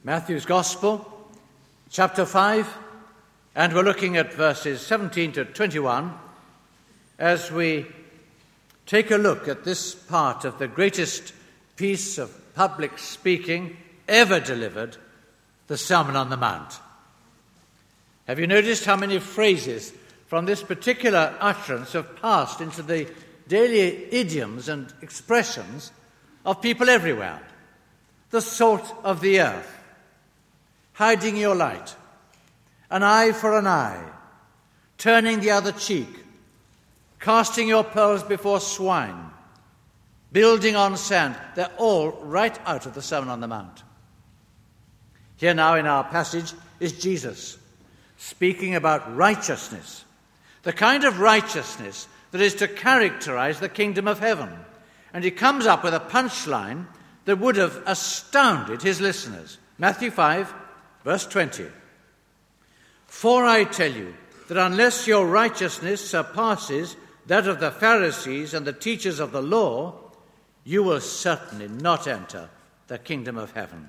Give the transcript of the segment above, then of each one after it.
Matthew's Gospel, chapter 5, and we're looking at verses 17 to 21 as we take a look at this part of the greatest piece of public speaking ever delivered, the Sermon on the Mount. Have you noticed how many phrases from this particular utterance have passed into the daily idioms and expressions of people everywhere? The salt of the earth, hiding your light, an eye for an eye, turning the other cheek, casting your pearls before swine, building on sand. They're all right out of the Sermon on the Mount. Here now in our passage is Jesus speaking about righteousness, the kind of righteousness that is to characterize the kingdom of heaven. And he comes up with a punchline that would have astounded his listeners. Matthew 5, verse 20. For I tell you that unless your righteousness surpasses that of the Pharisees and the teachers of the law, you will certainly not enter the kingdom of heaven.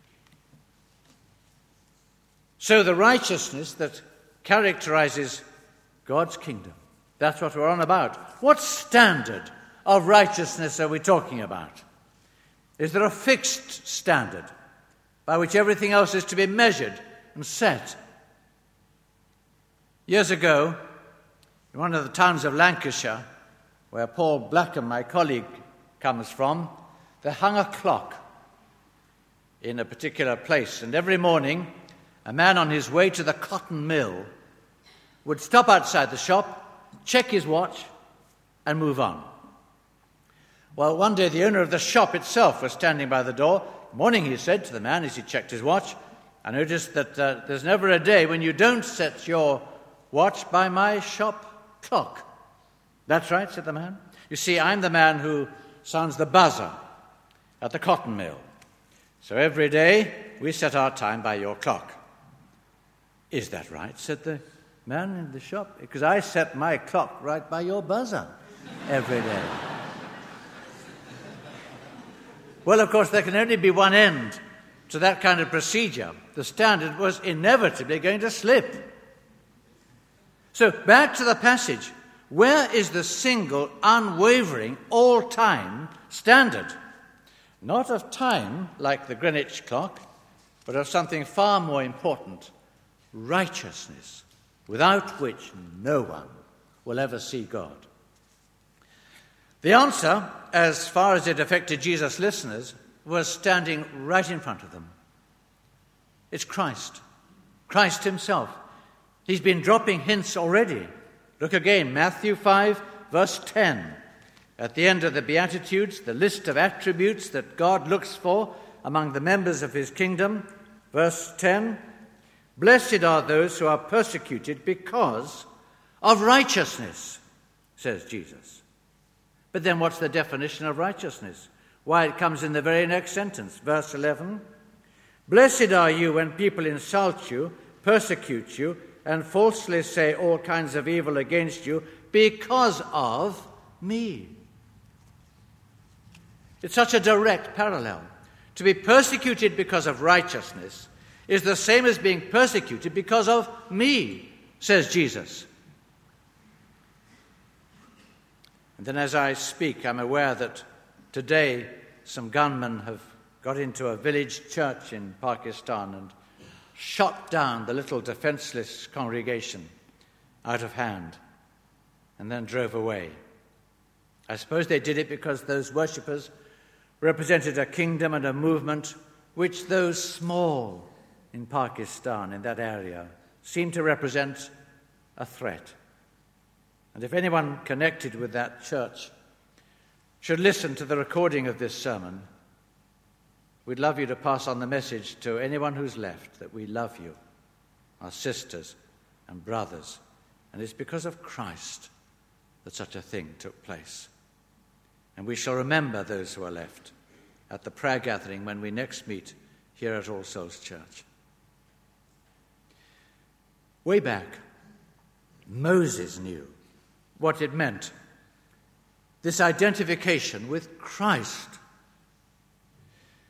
So the righteousness that characterizes God's kingdom, that's what we're on about. What standard of righteousness are we talking about? Is there a fixed standard by which everything else is to be measured and set? Years ago, in one of the towns of Lancashire, where Paul Blackham, my colleague, comes from, they hung a clock in a particular place, and every morning a man on his way to the cotton mill would stop outside the shop, check his watch, and move on. Well, one day the owner of the shop itself was standing by the door. Morning, he said to the man as he checked his watch, I noticed that there's never a day when you don't set your watch by my shop clock. That's right, said the man. You see, I'm the man who sounds the buzzer at the cotton mill. So every day we set our time by your clock. Is that right, said the man in the shop? Because I set my clock right by your buzzer every day. Well, of course, there can only be one end to that kind of procedure. The standard was inevitably going to slip. So, back to the passage. Where is the single, unwavering, all-time standard? Not of time, like the Greenwich clock, but of something far more important, righteousness, without which no one will ever see God. The answer, as far as it affected Jesus' listeners, was standing right in front of them. It's Christ. Christ himself. He's been dropping hints already. Look again, Matthew 5, verse 10. At the end of the Beatitudes, the list of attributes that God looks for among the members of his kingdom. Verse 10, blessed are those who are persecuted because of righteousness, says Jesus. But then what's the definition of righteousness? Why, it comes in the very next sentence, verse 11. Blessed are you when people insult you, persecute you, and falsely say all kinds of evil against you because of me. It's such a direct parallel. To be persecuted because of righteousness is the same as being persecuted because of me, says Jesus. And then as I speak, I'm aware that today some gunmen have got into a village church in Pakistan and shot down the little defenseless congregation out of hand and then drove away. I suppose they did it because those worshippers represented a kingdom and a movement which those small in Pakistan, in that area, seemed to represent a threat. And if anyone connected with that church should listen to the recording of this sermon, we'd love you to pass on the message to anyone who's left that we love you, our sisters and brothers. And it's because of Christ that such a thing took place. And we shall remember those who are left at the prayer gathering when we next meet here at All Souls Church. Way back, Moses knew what it meant, this identification with Christ.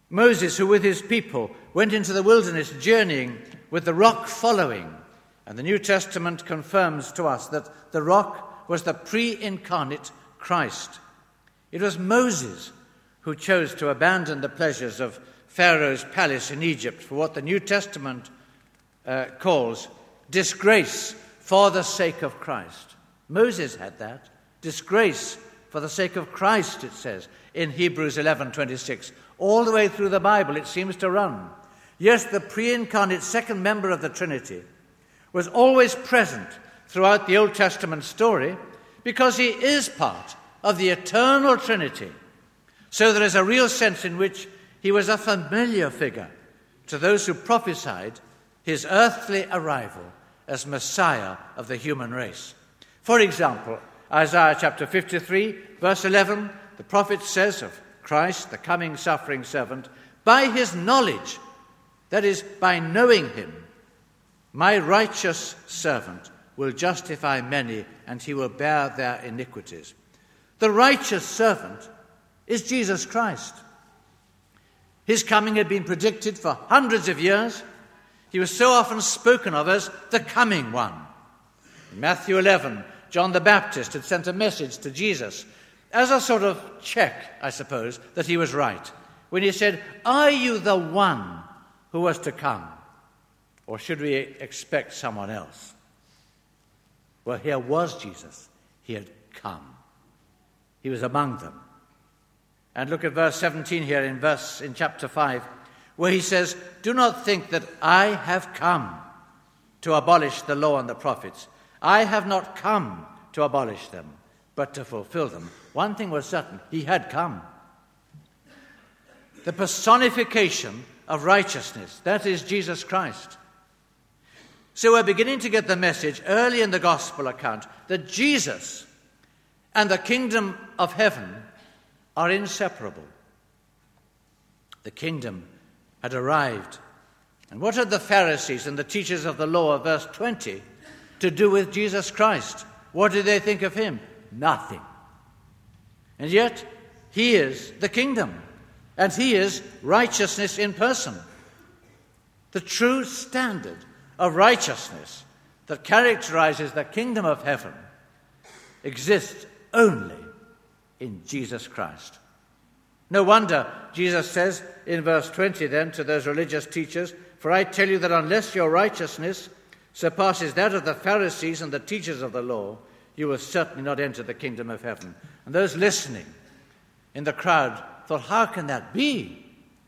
Moses, who with his people went into the wilderness journeying with the rock following. And the New Testament confirms to us that the rock was the pre-incarnate Christ. It was Moses who chose to abandon the pleasures of Pharaoh's palace in Egypt for what the New Testament calls disgrace for the sake of Christ. Moses had that. Disgrace for the sake of Christ, it says in Hebrews 11:26. All the way through the Bible it seems to run. Yes, the pre-incarnate second member of the Trinity was always present throughout the Old Testament story because he is part of the eternal Trinity. So there is a real sense in which he was a familiar figure to those who prophesied his earthly arrival as Messiah of the human race. For example, Isaiah chapter 53, verse 11, the prophet says of Christ, the coming suffering servant, by his knowledge, that is, by knowing him, my righteous servant will justify many, and he will bear their iniquities. The righteous servant is Jesus Christ. His coming had been predicted for hundreds of years. He was so often spoken of as the coming one. In Matthew 11, John the Baptist had sent a message to Jesus as a sort of check, I suppose, that he was right, when he said, "Are you the one who was to come, or should we expect someone else?" Well, here was Jesus. He had come. He was among them. And look at verse 17 here in chapter 5, where he says, "Do not think that I have come to abolish the law and the prophets. I have not come to abolish them, but to fulfill them." One thing was certain, he had come. The personification of righteousness, that is Jesus Christ. So we're beginning to get the message early in the gospel account that Jesus and the kingdom of heaven are inseparable. The kingdom had arrived. And what had the Pharisees and the teachers of the law of verse 20 to do with Jesus Christ? What did they think of him? Nothing. And yet, he is the kingdom, and he is righteousness in person. The true standard of righteousness that characterizes the kingdom of heaven exists only in Jesus Christ. No wonder Jesus says in verse 20 then to those religious teachers, "For I tell you that unless your righteousness surpasses that of the Pharisees and the teachers of the law, you will certainly not enter the kingdom of heaven." And those listening in the crowd thought, how can that be?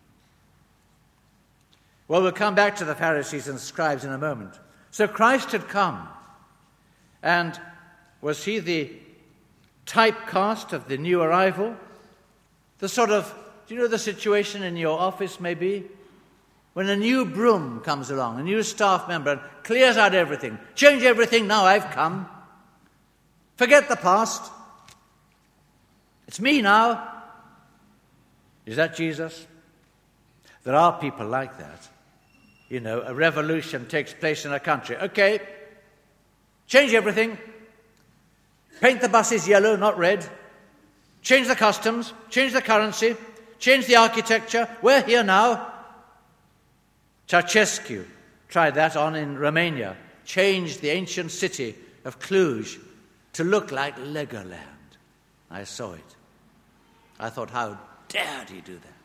Well, we'll come back to the Pharisees and scribes in a moment. So Christ had come. And was he the typecast of the new arrival? The sort of, do you know the situation in your office maybe? When a new broom comes along, a new staff member, and clears out everything. Change everything, now I've come. Forget the past. It's me now. Is that Jesus? There are people like that. You know, a revolution takes place in a country. Okay, change everything. Paint the buses yellow, not red. Change the customs, change the currency, change the architecture. We're here now. Ceausescu tried that on in Romania. Changed the ancient city of Cluj to look like Legoland. I saw it. I thought, how dared he do that?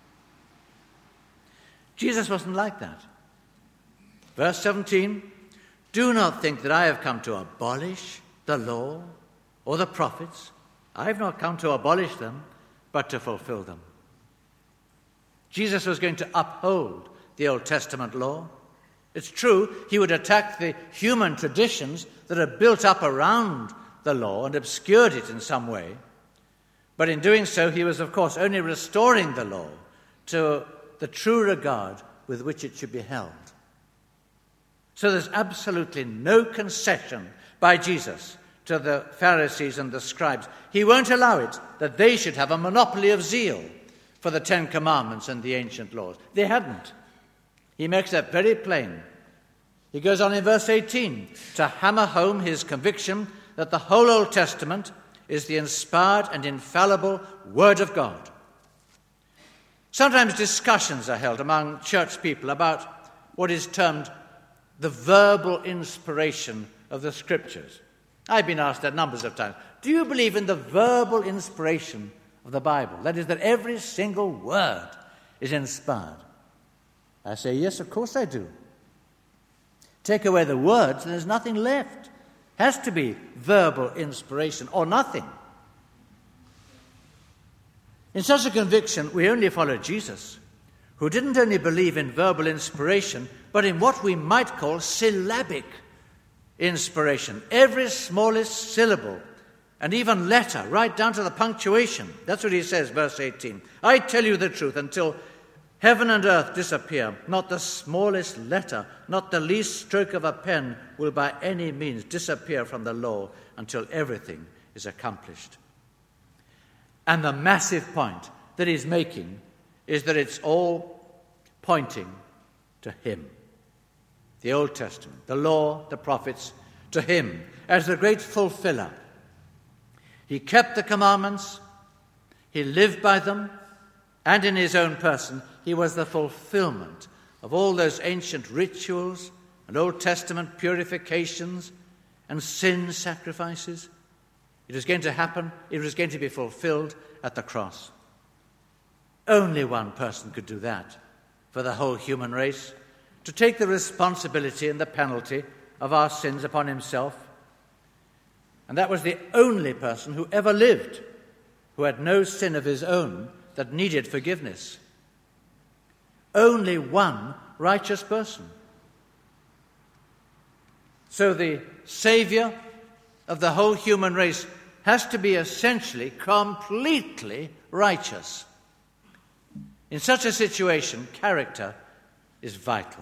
Jesus wasn't like that. Verse 17, "Do not think that I have come to abolish the law or the prophets. I have not come to abolish them, but to fulfill them." Jesus was going to uphold the Old Testament law. It's true, he would attack the human traditions that are built up around the law and obscured it in some way. But in doing so, he was, of course, only restoring the law to the true regard with which it should be held. So there's absolutely no concession by Jesus to the Pharisees and the scribes. He won't allow it that they should have a monopoly of zeal for the Ten Commandments and the ancient laws. They hadn't. He makes that very plain. He goes on in verse 18 to hammer home his conviction that the whole Old Testament is the inspired and infallible Word of God. Sometimes discussions are held among church people about what is termed the verbal inspiration of the Scriptures. I've been asked that numbers of times. Do you believe in the verbal inspiration of the Bible? That is, that every single word is inspired. I say, yes, of course I do. Take away the words and there's nothing left. Has to be verbal inspiration or nothing. In such a conviction, we only follow Jesus, who didn't only believe in verbal inspiration, but in what we might call syllabic inspiration. Every smallest syllable and even letter, right down to the punctuation. That's what he says, verse 18. I tell you the truth, until heaven and earth disappear, not the smallest letter, not the least stroke of a pen will by any means disappear from the law until everything is accomplished. And the massive point that he's making is that it's all pointing to him. The Old Testament, the law, the prophets, to him as the great fulfiller. He kept the commandments, he lived by them, and in his own person, he was the fulfillment of all those ancient rituals and Old Testament purifications and sin sacrifices. It was going to happen, it was going to be fulfilled at the cross. Only one person could do that for the whole human race, to take the responsibility and the penalty of our sins upon himself. And that was the only person who ever lived who had no sin of his own that needed forgiveness. Only one righteous person. So the Savior of the whole human race has to be essentially completely righteous. In such a situation, character is vital.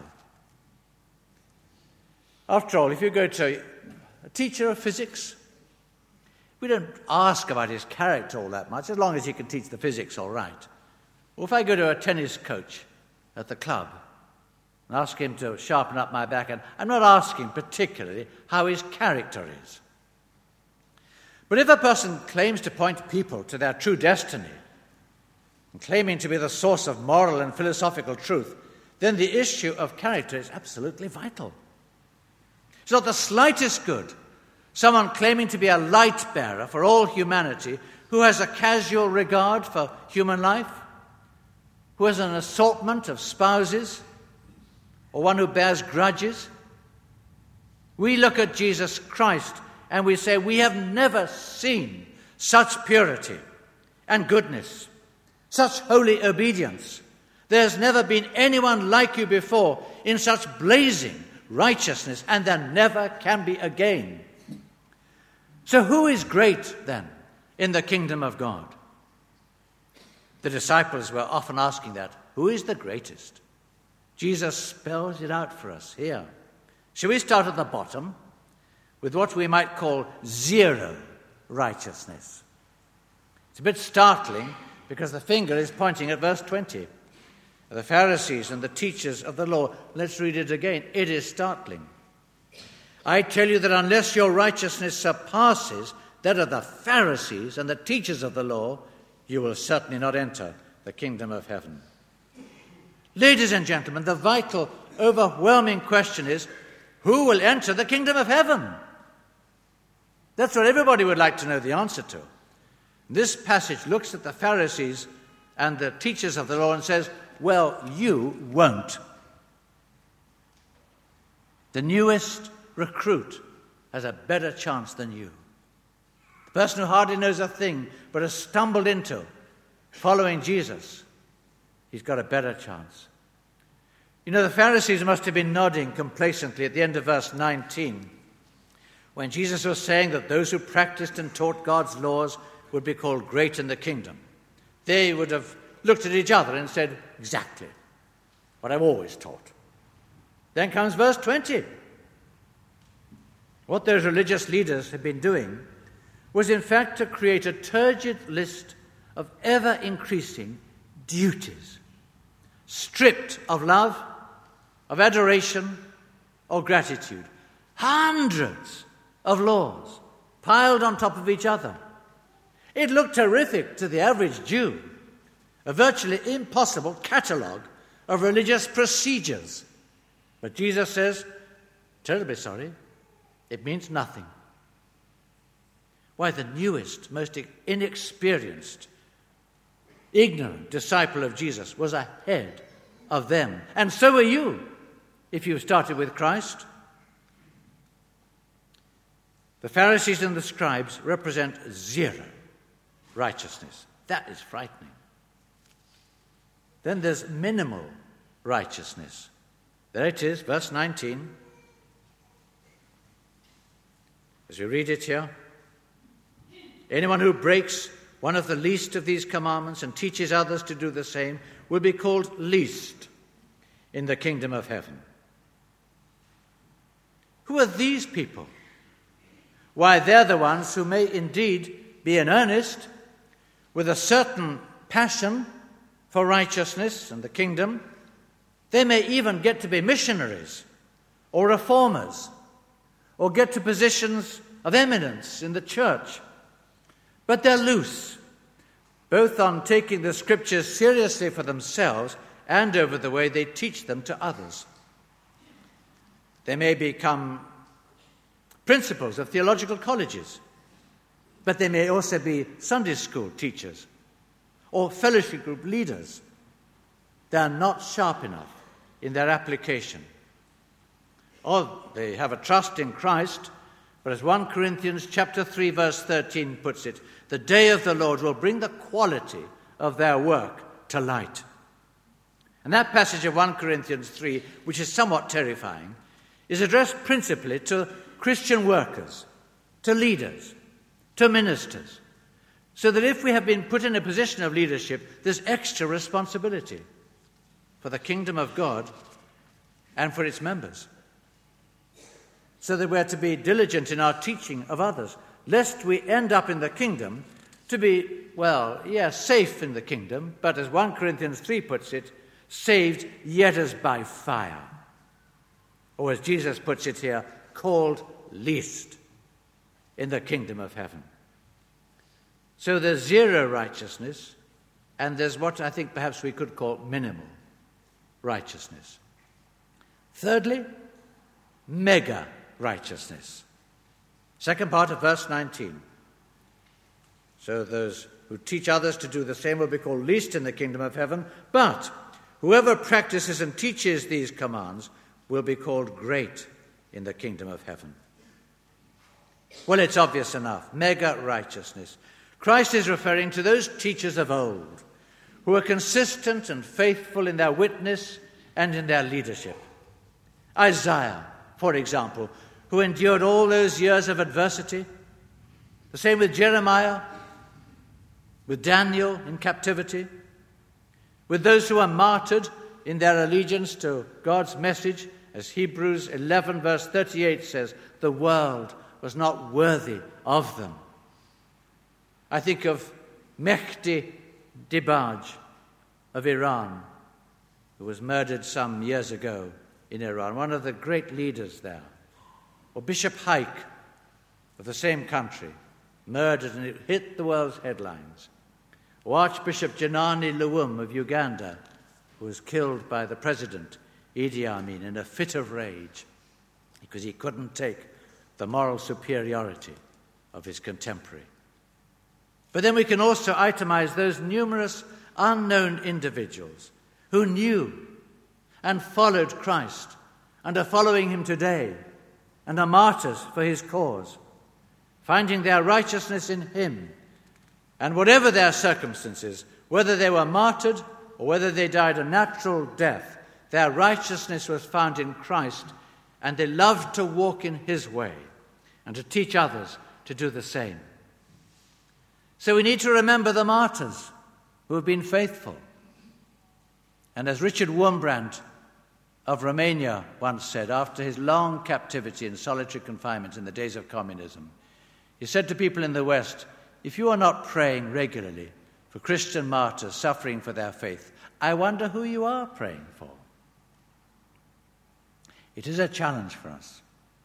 After all, if you go to a teacher of physics, we don't ask about his character all that much, as long as he can teach the physics all right. Or if I go to a tennis coach at the club and ask him to sharpen up my backhand, I'm not asking particularly how his character is. But if a person claims to point people to their true destiny, and claiming to be the source of moral and philosophical truth, then the issue of character is absolutely vital. It's not the slightest good someone claiming to be a light bearer for all humanity, who has a casual regard for human life, who has an assortment of spouses, or one who bears grudges. We look at Jesus Christ and we say, we have never seen such purity and goodness, such holy obedience. There's never been anyone like you before in such blazing righteousness, and there never can be again. So who is great, then, in the kingdom of God? The disciples were often asking that. Who is the greatest? Jesus spells it out for us here. Shall we start at the bottom with what we might call zero righteousness? It's a bit startling because the finger is pointing at verse 20. The Pharisees and the teachers of the law. Let's read it again. It is startling. I tell you that unless your righteousness surpasses that of the Pharisees and the teachers of the law, you will certainly not enter the kingdom of heaven. Ladies and gentlemen, the vital, overwhelming question is, who will enter the kingdom of heaven? That's what everybody would like to know the answer to. This passage looks at the Pharisees and the teachers of the law and says, well, you won't. The newest recruit has a better chance than you. The person who hardly knows a thing but has stumbled into following Jesus, he's got a better chance. You know, the Pharisees must have been nodding complacently at the end of verse 19 when Jesus was saying that those who practiced and taught God's laws would be called great in the kingdom. They would have looked at each other and said, exactly what I've always taught. Then comes verse 20. What those religious leaders had been doing was in fact to create a turgid list of ever-increasing duties, stripped of love, of adoration, or gratitude. Hundreds of laws piled on top of each other. It looked terrific to the average Jew. a virtually impossible catalogue of religious procedures. But Jesus says, terribly sorry, it means nothing. Why, the newest, most inexperienced, ignorant disciple of Jesus was ahead of them. And so are you, if you started with Christ. The Pharisees and the scribes represent zero righteousness. That is frightening. Then there's minimal righteousness. There it is, verse 19. As you read it here, anyone who breaks one of the least of these commandments and teaches others to do the same will be called least in the kingdom of heaven. Who are these people? Why, they're the ones who may indeed be in earnest, with a certain passion for righteousness and the kingdom. They may even get to be missionaries or reformers or get to positions of eminence in the church. But they're loose, both on taking the scriptures seriously for themselves and over the way they teach them to others. They may become principals of theological colleges, but they may also be Sunday school teachers or fellowship group leaders. They are not sharp enough in their application. Or they have a trust in Christ, but as 1 Corinthians chapter 3 verse 13 puts it, the day of the Lord will bring the quality of their work to light. And that passage of 1 Corinthians 3, which is somewhat terrifying, is addressed principally to Christian workers, to leaders, to ministers, so that if we have been put in a position of leadership, there's extra responsibility for the kingdom of God and for its members, so that we're to be diligent in our teaching of others, lest we end up in the kingdom to be, safe in the kingdom, but as 1 Corinthians 3 puts it, saved yet as by fire. Or as Jesus puts it here, called least in the kingdom of heaven. So there's zero righteousness, and there's what I think perhaps we could call minimal righteousness. Thirdly, mega righteousness. Second part of verse 19. So those who teach others to do the same will be called least in the kingdom of heaven, but whoever practices and teaches these commands will be called great in the kingdom of heaven. Well, it's obvious enough. Mega righteousness. Christ is referring to those teachers of old who were consistent and faithful in their witness and in their leadership. Isaiah, for example, who endured all those years of adversity. The same with Jeremiah, with Daniel in captivity, with those who were martyred in their allegiance to God's message, as Hebrews 11 verse 38 says, the world was not worthy of them. I think of Mehdi Dibaj of Iran, who was murdered some years ago in Iran, one of the great leaders there. Or Bishop Haik of the same country, murdered, and it hit the world's headlines. Or Archbishop Janani Luwum of Uganda, who was killed by the president, Idi Amin, in a fit of rage because he couldn't take the moral superiority of his contemporary. But then we can also itemize those numerous unknown individuals who knew and followed Christ and are following him today and are martyrs for his cause, finding their righteousness in him. And whatever their circumstances, whether they were martyred or whether they died a natural death, their righteousness was found in Christ, and they loved to walk in his way and to teach others to do the same. So we need to remember the martyrs who have been faithful. And as Richard Wurmbrand of Romania once said, after his long captivity in solitary confinement in the days of communism, he said to people in the West, if you are not praying regularly for Christian martyrs suffering for their faith, I wonder who you are praying for. It is a challenge for us.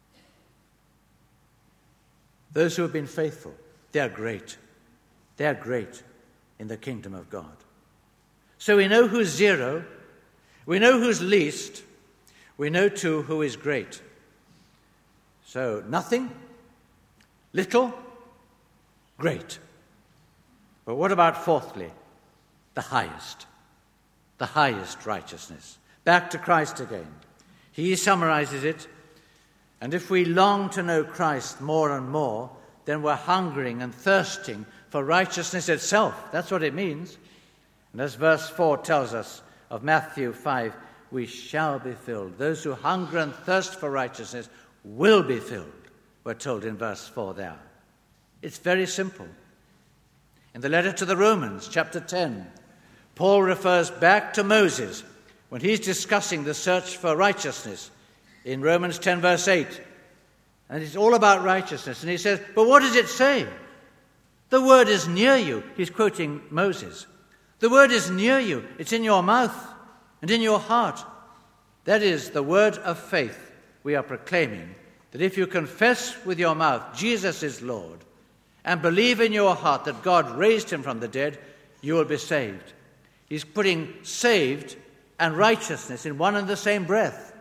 Those who have been faithful, they are great. They are great in the kingdom of God. So we know who's zero, we know who's least, we know too who is great. So nothing, little, great. But what about fourthly? The highest righteousness. Back to Christ again. He summarizes it, and if we long to know Christ more and more, then we're hungering and thirsting for righteousness itself. That's what it means. And as verse 4 tells us of Matthew 5, we shall be filled. Those who hunger and thirst for righteousness will be filled, we're told in verse 4 there. It's very simple. In the letter to the Romans, chapter 10, Paul refers back to Moses when he's discussing the search for righteousness in Romans 10, verse 8. And it's all about righteousness. And he says, but what does it say? The word is near you. He's quoting Moses. The word is near you. It's in your mouth and in your heart. That is the word of faith we are proclaiming, that if you confess with your mouth Jesus is Lord and believe in your heart that God raised him from the dead, you will be saved. He's putting saved and righteousness in one and the same breath.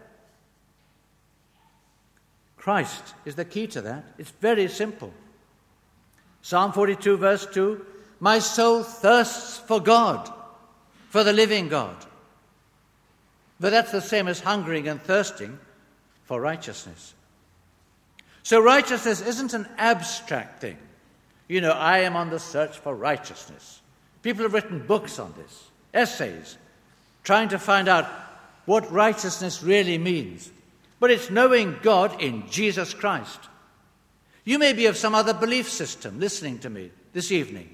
Christ is the key to that. It's very simple. Psalm 42, verse 2, my soul thirsts for God, for the living God. But that's the same as hungering and thirsting for righteousness. So righteousness isn't an abstract thing. You know, I am on the search for righteousness. People have written books on this, essays, trying to find out what righteousness really means. But it's knowing God in Jesus Christ. You may be of some other belief system listening to me this evening,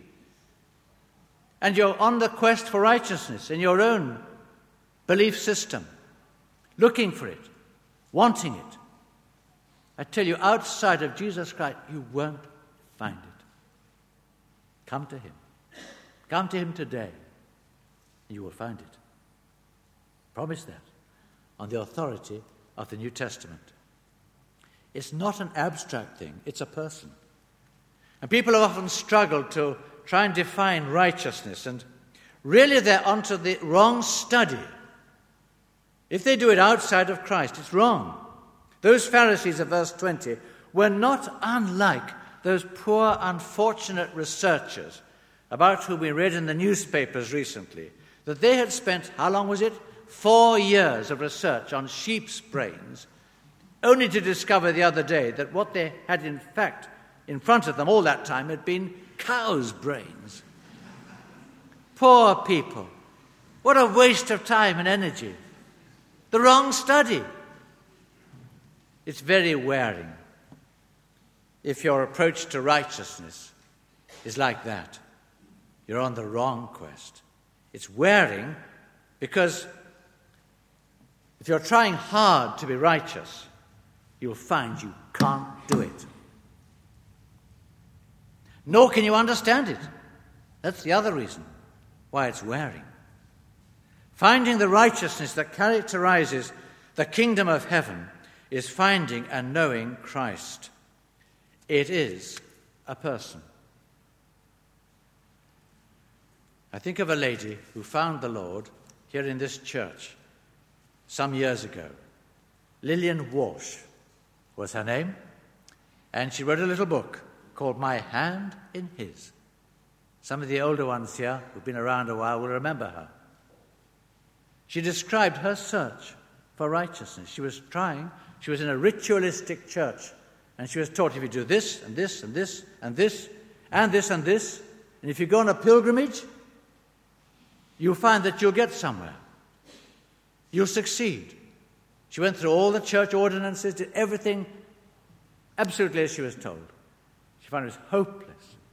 and you're on the quest for righteousness in your own belief system, looking for it, wanting it. I tell you, outside of Jesus Christ, you won't find it. Come to him. Come to him today, and you will find it. Promise that on the authority of the New Testament. It's not an abstract thing, it's a person. And people have often struggled to try and define righteousness, and really they're onto the wrong study. If they do it outside of Christ, it's wrong. Those Pharisees of verse 20 were not unlike those poor, unfortunate researchers about whom we read in the newspapers recently, that they had spent, how long was it? 4 years of research on sheep's brains, only to discover the other day that what they had in fact in front of them all that time had been cow's brains. Poor people. What a waste of time and energy. The wrong study. It's very wearing if your approach to righteousness is like that. You're on the wrong quest. It's wearing because if you're trying hard to be righteous, you'll find you can't do it. Nor can you understand it. That's the other reason why it's wearing. Finding the righteousness that characterizes the kingdom of heaven is finding and knowing Christ. It is a person. I think of a lady who found the Lord here in this church some years ago. Lillian Walsh was her name, and she wrote a little book called My Hand in His. Some of the older ones here who've been around a while will remember her. She described her search for righteousness. She was in a ritualistic church, and she was taught if you do this and this and this and this and this and this, and if you go on a pilgrimage, you'll find that you'll get somewhere. You'll succeed. She went through all the church ordinances, did everything absolutely as she was told. She found it was hopeless.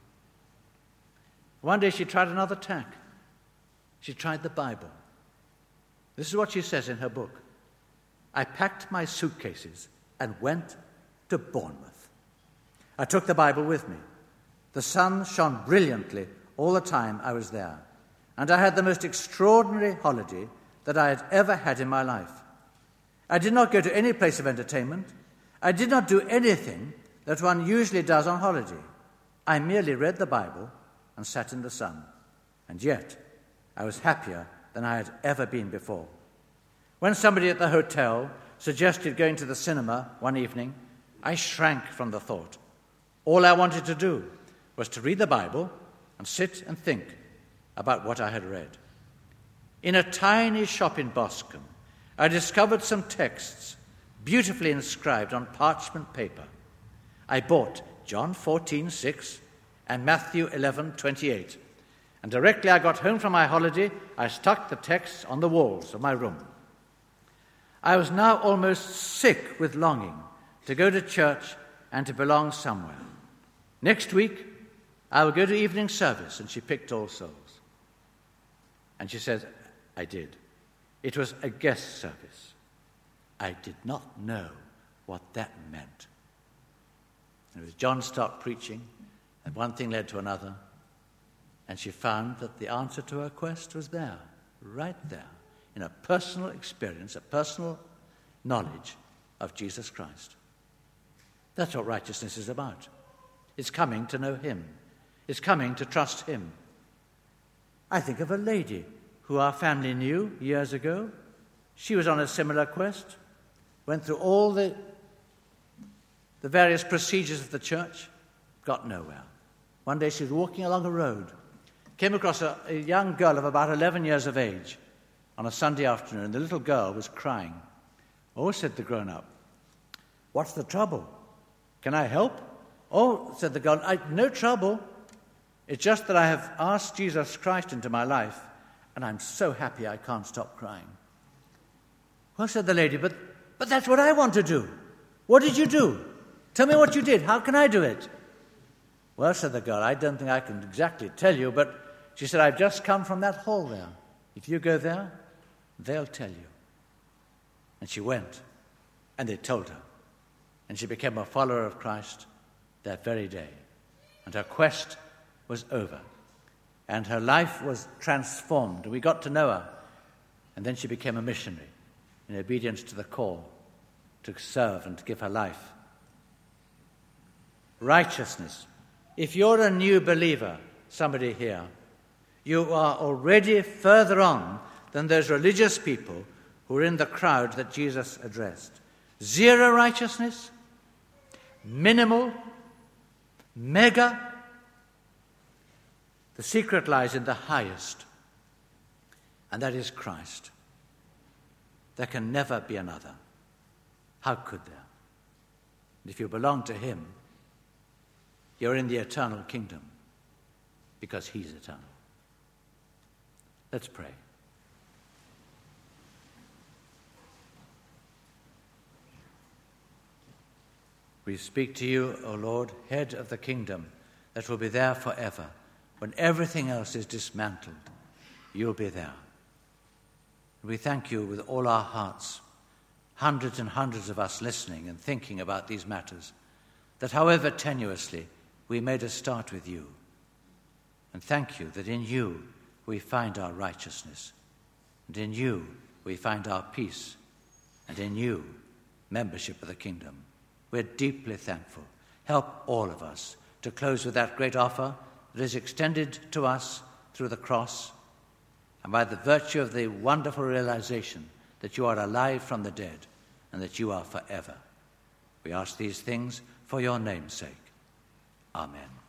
One day she tried another tack. She tried the Bible. This is what she says in her book. I packed my suitcases and went to Bournemouth. I took the Bible with me. The sun shone brilliantly all the time I was there, and I had the most extraordinary holiday that I had ever had in my life. I did not go to any place of entertainment. I did not do anything that one usually does on holiday. I merely read the Bible and sat in the sun. And yet, I was happier than I had ever been before. When somebody at the hotel suggested going to the cinema one evening, I shrank from the thought. All I wanted to do was to read the Bible and sit and think about what I had read. In a tiny shop in Boscombe, I discovered some texts beautifully inscribed on parchment paper. I bought John 14:6 and Matthew 11:28, and directly I got home from my holiday, I stuck the texts on the walls of my room. I was now almost sick with longing to go to church and to belong somewhere. Next week, I will go to evening service, and she picked All Souls. And she said, I did. It was a guest service. I did not know what that meant. And as John stopped preaching, and one thing led to another, and she found that the answer to her quest was there, right there, in a personal experience, a personal knowledge of Jesus Christ. That's what righteousness is about. It's coming to know him. It's coming to trust him. I think of a lady who our family knew years ago. She was on a similar quest, went through all the various procedures of the church, got nowhere. One day she was walking along a road, came across a young girl of about 11 years of age on a Sunday afternoon. The little girl was crying. Oh, said the grown-up, what's the trouble? Can I help? Oh, said the girl, no trouble. It's just that I have asked Jesus Christ into my life, and I'm so happy I can't stop crying. Well, said the lady, but that's what I want to do. What did you do? Tell me what you did. How can I do it? Well, said the girl, I don't think I can exactly tell you, but she said, I've just come from that hall there. If you go there, they'll tell you. And she went, and they told her. And she became a follower of Christ that very day. And her quest was over. And her life was transformed. We got to know her. And then she became a missionary in obedience to the call to serve and to give her life. Righteousness. If you're a new believer, somebody here, you are already further on than those religious people who were in the crowd that Jesus addressed. Zero righteousness, minimal, mega. The secret lies in the highest, and that is Christ. There can never be another. How could there? And if you belong to him, you're in the eternal kingdom because he's eternal. Let's pray. We speak to you, O Lord, head of the kingdom that will be there forever. When everything else is dismantled, you'll be there. We thank you with all our hearts, hundreds and hundreds of us listening and thinking about these matters, that however tenuously we made a start with you. And thank you that in you we find our righteousness, and in you we find our peace, and in you membership of the kingdom. We're deeply thankful. Help all of us to close with that great offer that is extended to us through the cross, and by the virtue of the wonderful realization that you are alive from the dead and that you are forever. We ask these things for your name's sake. Amen.